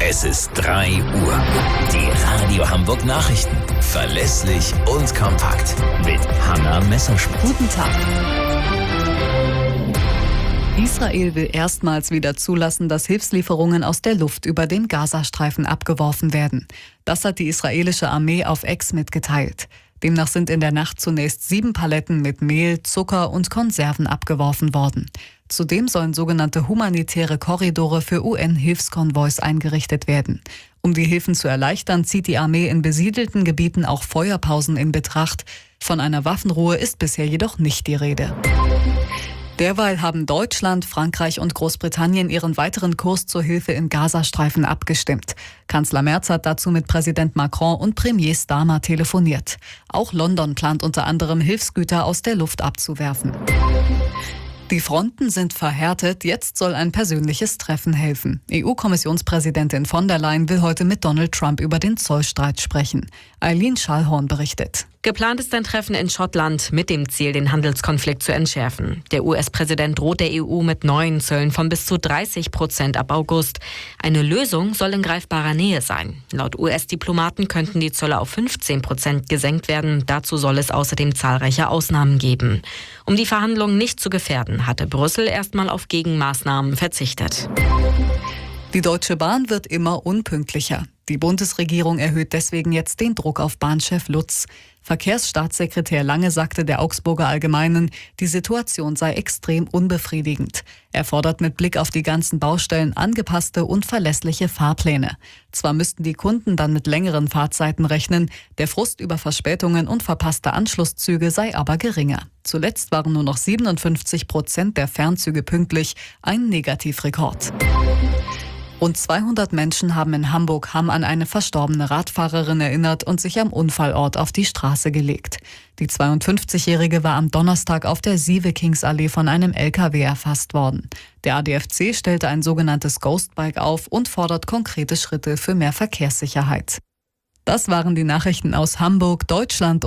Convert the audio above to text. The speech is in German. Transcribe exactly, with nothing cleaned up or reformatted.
Es ist drei Uhr. Die Radio Hamburg Nachrichten. Verlässlich und kompakt. Mit Hanna Messerschmidt. Guten Tag. Israel will erstmals wieder zulassen, dass Hilfslieferungen aus der Luft über den Gazastreifen abgeworfen werden. Das hat die israelische Armee auf X mitgeteilt. Demnach sind in der Nacht zunächst sieben Paletten mit Mehl, Zucker und Konserven abgeworfen worden. Zudem sollen sogenannte humanitäre Korridore für U N-Hilfskonvois eingerichtet werden. Um die Hilfen zu erleichtern, zieht die Armee in besiedelten Gebieten auch Feuerpausen in Betracht. Von einer Waffenruhe ist bisher jedoch nicht die Rede. Derweil haben Deutschland, Frankreich und Großbritannien ihren weiteren Kurs zur Hilfe im Gazastreifen abgestimmt. Kanzler Merz hat dazu mit Präsident Macron und Premier Starmer telefoniert. Auch London plant unter anderem Hilfsgüter aus der Luft abzuwerfen. Die Fronten sind verhärtet, jetzt soll ein persönliches Treffen helfen. E U-Kommissionspräsidentin von der Leyen will heute mit Donald Trump über den Zollstreit sprechen. Eileen Schallhorn berichtet. Geplant ist ein Treffen in Schottland mit dem Ziel, den Handelskonflikt zu entschärfen. Der U S-Präsident droht der E U mit neuen Zöllen von bis zu dreißig Prozent ab August. Eine Lösung soll in greifbarer Nähe sein. Laut U S-Diplomaten könnten die Zölle auf fünfzehn Prozent gesenkt werden. Dazu soll es außerdem zahlreiche Ausnahmen geben. Um die Verhandlungen nicht zu gefährden, hatte Brüssel erstmal auf Gegenmaßnahmen verzichtet. Die Deutsche Bahn wird immer unpünktlicher. Die Bundesregierung erhöht deswegen jetzt den Druck auf Bahnchef Lutz. Verkehrsstaatssekretär Lange sagte der Augsburger Allgemeinen, die Situation sei extrem unbefriedigend. Er fordert mit Blick auf die ganzen Baustellen angepasste und verlässliche Fahrpläne. Zwar müssten die Kunden dann mit längeren Fahrzeiten rechnen, der Frust über Verspätungen und verpasste Anschlusszüge sei aber geringer. Zuletzt waren nur noch siebenundfünfzig Prozent der Fernzüge pünktlich, ein Negativrekord. Rund zweihundert Menschen haben in Hamburg Hamm an eine verstorbene Radfahrerin erinnert und sich am Unfallort auf die Straße gelegt. Die zweiundfünfzigjährige war am Donnerstag auf der Sievekingsallee von einem L K W erfasst worden. Der A D F C stellte ein sogenanntes Ghostbike auf und fordert konkrete Schritte für mehr Verkehrssicherheit. Das waren die Nachrichten aus Hamburg, Deutschland